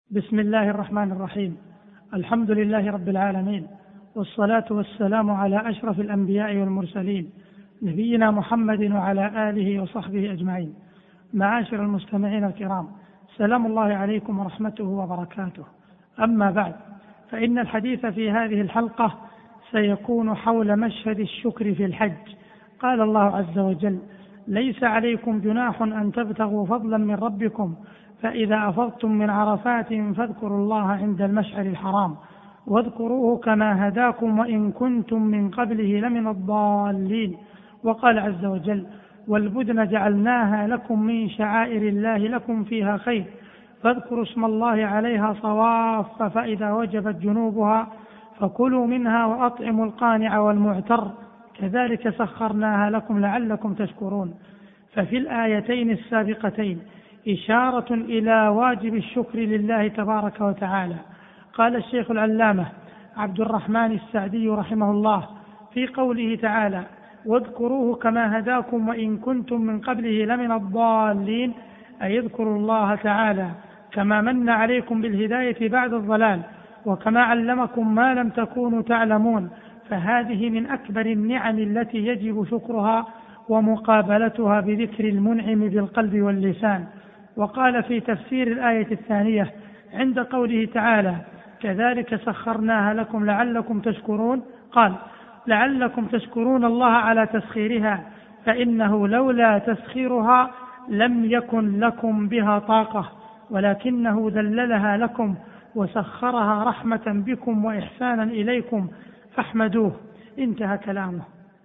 بسم الله الرحمن الرحيم. الحمد لله رب العالمين، والصلاة والسلام على أشرف الأنبياء والمرسلين نبينا محمد وعلى آله وصحبه أجمعين. معاشر المستمعين الكرام، سلام الله عليكم ورحمته وبركاته. أما بعد، فإن الحديث في هذه الحلقة سيكون حول مشهد الشكر في الحج. قال الله عز وجل: ليس عليكم جناح أن تبتغوا فضلا من ربكم فإذا أفضتم من عرفات فاذكروا الله عند المشعر الحرام واذكروه كما هداكم وإن كنتم من قبله لمن الضالين. وقال عز وجل: والبدن جعلناها لكم من شعائر الله لكم فيها خير فاذكروا اسم الله عليها صواف فإذا وجبت جنوبها فكلوا منها وأطعموا القانع والمعتر كذلك سخرناها لكم لعلكم تشكرون. ففي الآيتين السابقتين إشارة إلى واجب الشكر لله تبارك وتعالى. قال الشيخ العلامة عبد الرحمن السعدي رحمه الله في قوله تعالى: واذكروه كما هداكم وإن كنتم من قبله لمن الضالين، أي اذكروا الله تعالى كما من عليكم بالهداية بعد الضلال وكما علمكم ما لم تكونوا تعلمون، فهذه من أكبر النعم التي يجب شكرها ومقابلتها بذكر المنعم بالقلب واللسان. وقال في تفسير الآية الثانية عند قوله تعالى: كذلك سخرناها لكم لعلكم تشكرون، قال: لعلكم تشكرون الله على تسخيرها، فإنه لولا تسخيرها لم يكن لكم بها طاقة، ولكنه ذللها لكم وسخرها رحمة بكم وإحسانا إليكم فاحمدوه. انتهى كلامه.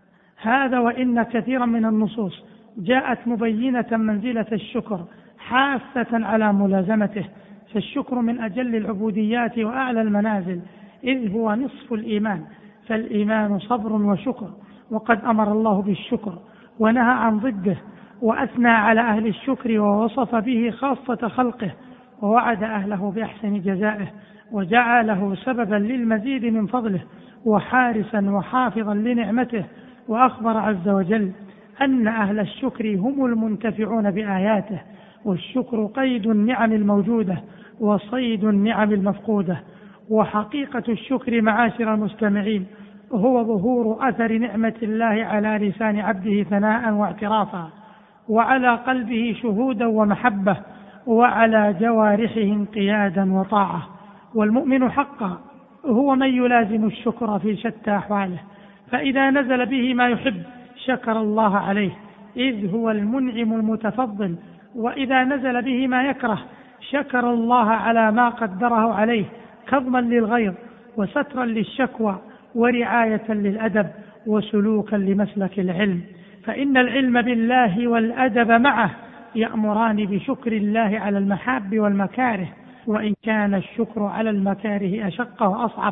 هذا وإن كثيرا من النصوص جاءت مبينة منزلة الشكر حاثة على ملازمته، فالشكر من أجل العبوديات وأعلى المنازل، إذ هو نصف الإيمان، فالإيمان صبر وشكر، وقد أمر الله بالشكر ونهى عن ضده، وأثنى على أهل الشكر ووصف به خاصة خلقه، ووعد أهله بأحسن جزائه، وجعله سببا للمزيد من فضله وحارسا وحافظا لنعمته. وأخبر عز وجل أن أهل الشكر هم المنتفعون بآياته، والشكر قيد النعم الموجودة وصيد النعم المفقودة. وحقيقة الشكر معاشر المستمعين هو ظهور أثر نعمة الله على لسان عبده ثناء واعترافا، وعلى قلبه شهودا ومحبة، وعلى جوارحه انقيادا وطاعة. والمؤمن حقا هو من يلازم الشكر في شتى أحواله، فإذا نزل به ما يحب شكر الله عليه إذ هو المنعم المتفضل، وإذا نزل به ما يكره شكر الله على ما قدره عليه كظما للغيظ وسترا للشكوى ورعاية للأدب وسلوكا لمسلك العلم. فإن العلم بالله والأدب معه يأمران بشكر الله على المحاب والمكاره، وإن كان الشكر على المكاره أشق وأصعب.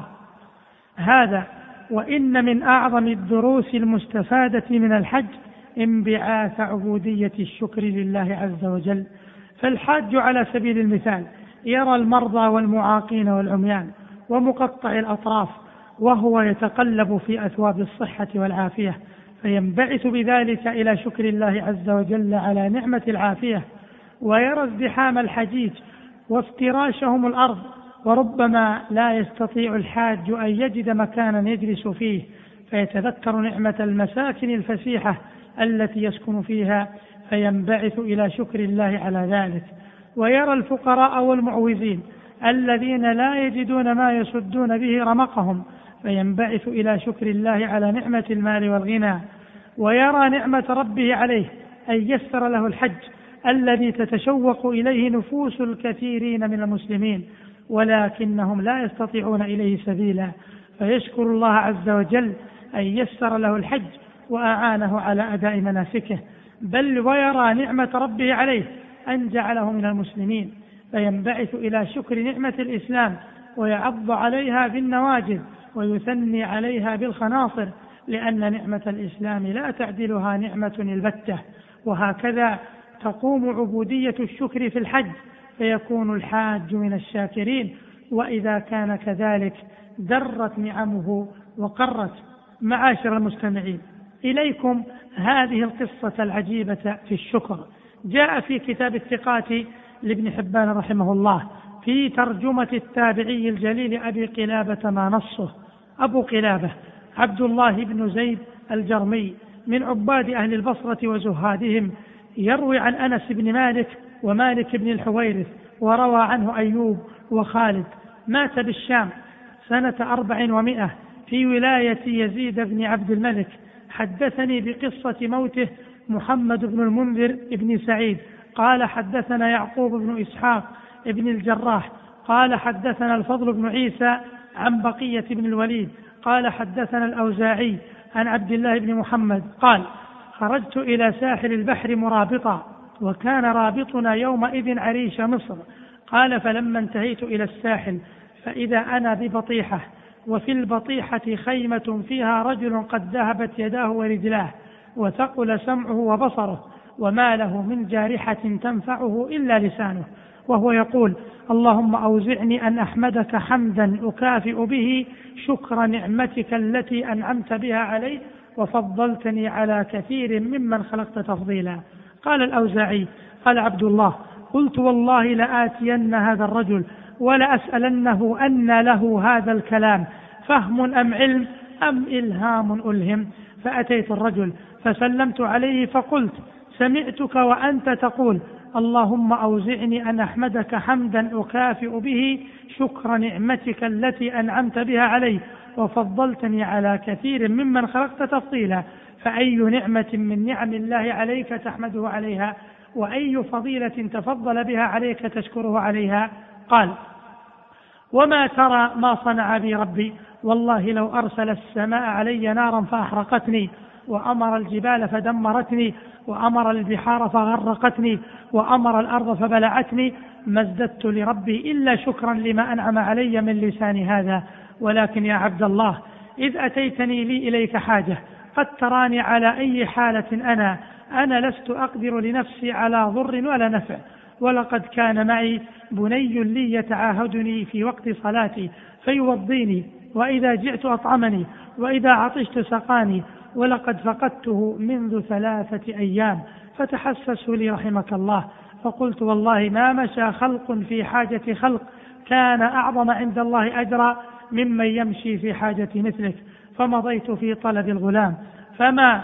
هذا وإن من أعظم الدروس المستفادة من الحج انبعاث عبودية الشكر لله عز وجل. فالحاج على سبيل المثال يرى المرضى والمعاقين والعميان ومقطع الأطراف وهو يتقلب في أثواب الصحة والعافية، فينبعث بذلك إلى شكر الله عز وجل على نعمة العافية، ويرى ازدحام الحجيج وافتراشهم الأرض، وربما لا يستطيع الحاج أن يجد مكانا يجلس فيه، فيتذكر نعمة المساكن الفسيحة التي يسكن فيها فينبعث إلى شكر الله على ذلك. ويرى الفقراء والمعوزين الذين لا يجدون ما يسدون به رمقهم فينبعث إلى شكر الله على نعمة المال والغنى. ويرى نعمة ربه عليه أن يسر له الحج الذي تتشوق إليه نفوس الكثيرين من المسلمين ولكنهم لا يستطيعون إليه سبيلا، فيشكر الله عز وجل أن يسر له الحج وأعانه على أداء مناسكه. بل ويرى نعمة ربه عليه أن جعله من المسلمين فينبعث إلى شكر نعمة الإسلام ويعض عليها بالنواجذ ويثني عليها بالخناصر، لأن نعمة الإسلام لا تعدلها نعمة البتة. وهكذا تقوم عبودية الشكر في الحج، فيكون الحاج من الشاكرين، وإذا كان كذلك درت نعمه وقرت. معاشر المستمعين، إليكم هذه القصة العجيبة في الشكر. جاء في كتاب الثقات لابن حبان رحمه الله في ترجمة التابعي الجليل أبي قلابة ما نصه. أبو قلابة عبد الله بن زيد الجرمي من عباد أهل البصرة وزهادهم، يروي عن أنس بن مالك ومالك بن الحويرث، وروى عنه أيوب وخالد. مات بالشام سنة 400 في ولاية يزيد بن عبد الملك. حدثني بقصة موته محمد بن المنذر بن سعيد قال حدثنا يعقوب بن إسحاق بن الجراح قال حدثنا الفضل بن عيسى عن بقية بن الوليد قال حدثنا الأوزاعي عن عبد الله بن محمد قال خرجت إلى ساحل البحر مرابطا، وكان رابطنا يومئذ عريش مصر. قال فلما انتهيت إلى الساحل فإذا أنا ببطيحة، وفي البطيحة خيمة فيها رجل قد ذهبت يداه ورجلاه، وثقل سمعه وبصره، وما له من جارحة تنفعه إلا لسانه، وهو يقول اللهم أوزعني أن أحمدك حمدا أكافئ به شكر نعمتك التي أنعمت بها علي وفضلتني على كثير ممن خلقت تفضيلا. قال الأوزاعي قال عبد الله قلت والله لآتين هذا الرجل ولأسألنه أن له هذا الكلام فهم أم علم أم إلهام ألهم. فأتيت الرجل فسلمت عليه فقلت سمعتك وأنت تقول اللهم أوزعني أن أحمدك حمدا أكافئ به شكر نعمتك التي أنعمت بها علي وفضلتني على كثير ممن خلقت تفضيلا، فأي نعمة من نعم الله عليك تحمده عليها، وأي فضيلة تفضل بها عليك تشكره عليها؟ قال وما ترى ما صنع بي ربي؟ والله لو أرسل السماء علي نارا فأحرقتني، وأمر الجبال فدمرتني، وأمر البحار فغرقتني، وأمر الأرض فبلعتني، ما ازددت لربي إلا شكرا لما أنعم علي من لسان هذا. ولكن يا عبد الله إذ أتيتني لي إليك حاجة قد تراني على أي حالة أنا لست أقدر لنفسي على ضر ولا نفع، ولقد كان معي بني لي يتعاهدني في وقت صلاتي فيوضيني، وإذا جئت أطعمني، وإذا عطشت سقاني، ولقد فقدته منذ 3 أيام، فتحسسوا لي رحمك الله. فقلت والله ما مشى خلق في حاجة خلق كان أعظم عند الله أجرا ممن يمشي في حاجة مثلك. فمضيت في طلب الغلام، فما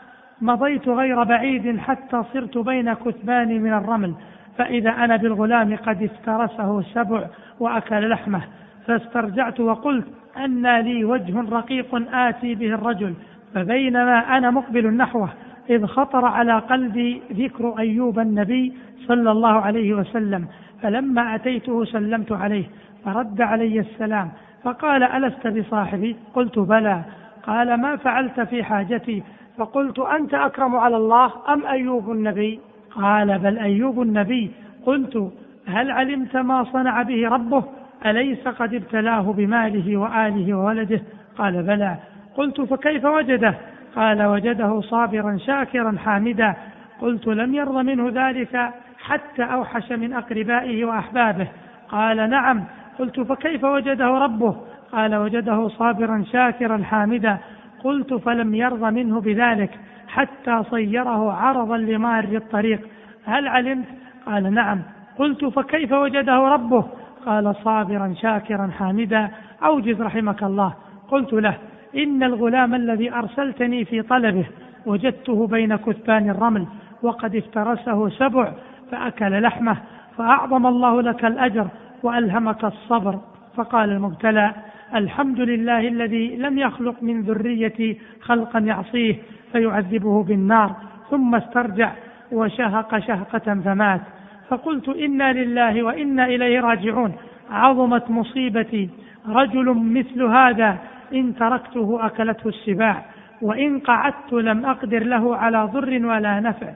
مضيت غير بعيد حتى صرت بين كثبان من الرمل، فإذا أنا بالغلام قد افترسه سبع وأكل لحمه، فاسترجعت وقلت أن لي وجه رقيق آتي به الرجل، فبينما أنا مقبل نحوه إذ خطر على قلبي ذكر أيوب النبي صلى الله عليه وسلم، فلما أتيته سلمت عليه فرد علي السلام، فقال ألست بصاحبي؟ قلت بلى. قال ما فعلت في حاجتي؟ فقلت أنت أكرم على الله أم أيوب النبي؟ قال بل أيوب النبي. قلت هل علمت ما صنع به ربه؟ أليس قد ابتلاه بماله وآله وولده؟ قال بلى. قلت فكيف وجده؟ قال وجده صابرا شاكرا حامدا. قلت لم يرض منه ذلك حتى أوحش من أقربائه وأحبابه؟ قال نعم. قلت فكيف وجده ربه؟ قال وجده صابرا شاكرا حامدا. قلت فلم يرض منه بذلك حتى صيره عرضا لمار الطريق؟ هل علمت؟ قال نعم. قلت فكيف وجده ربه؟ قال صابرا شاكرا حامدا. أوجز رحمك الله. قلت له إن الغلام الذي أرسلتني في طلبه وجدته بين كثبان الرمل وقد افترسه سبع فأكل لحمه، فأعظم الله لك الأجر وألهمك الصبر. فقال المبتلى الحمد لله الذي لم يخلق من ذريتي خلقا يعصيه فيعذبه بالنار. ثم استرجع وشهق شهقة فمات. فقلت إنا لله وإنا إليه راجعون، عظمت مصيبتي، رجل مثل هذا إن تركته أكلته السباع، وإن قعدت لم أقدر له على ضر ولا نفع.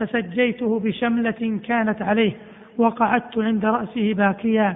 فسجيته بشملة كانت عليه وقعدت عند رأسه باكيا،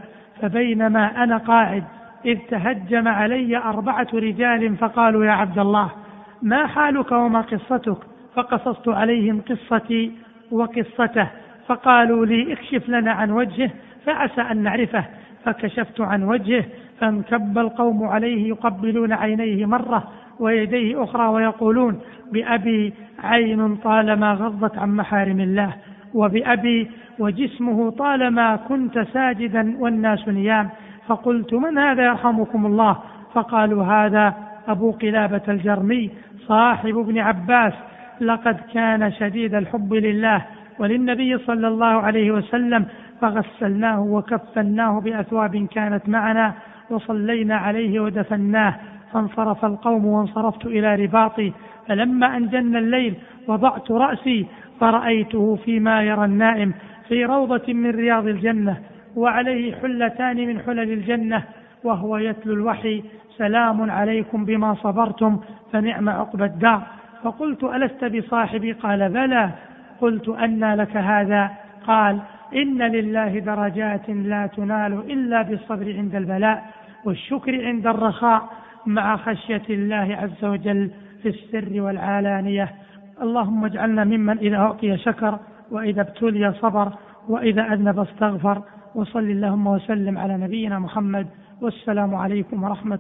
فبينما أنا قاعد إذ تهجم علي 4 رجال فقالوا يا عبد الله ما حالك وما قصتك؟ فقصصت عليهم قصتي وقصته، فقالوا لي اكشف لنا عن وجهه فعسى أن نعرفه. فكشفت عن وجهه فانكب القوم عليه يقبلون عينيه مرة ويديه أخرى ويقولون بأبي عين طالما غضت عن محارم الله. وبأبي وجسمه طالما كنت ساجدا والناس نيام. فقلت: من هذا يرحمكم الله؟ فقالوا: هذا أبو قلابة الجرمي صاحب ابن عباس، لقد كان شديد الحب لله وللنبي صلى الله عليه وسلم، فغسلناه وكفناه بأثواب كانت معنا وصلينا عليه ودفناه. فانصرف القوم وانصرفت إلى رباطي، فلما أن جن الليل وضعت رأسي فرأيته فيما يرى النائم في روضة من رياض الجنة، وعليه حلتان من حلل الجنة، وهو يتلو الوحي: سلام عليكم بما صبرتم فنعم عقبى الدار. فقلت: ألست بصاحبي؟ قال: بلى. قلت: أنى لك هذا؟ قال: إن لله درجات لا تنال إلا بالصبر عند البلاء والشكر عند الرخاء مع خشية الله عز وجل في السر والعلانية. اللهم اجعلنا ممن إذا أعطي شكر، وإذا ابتلي صبر، وإذا أذنب استغفر. وصل اللهم وسلم على نبينا محمد، والسلام عليكم ورحمة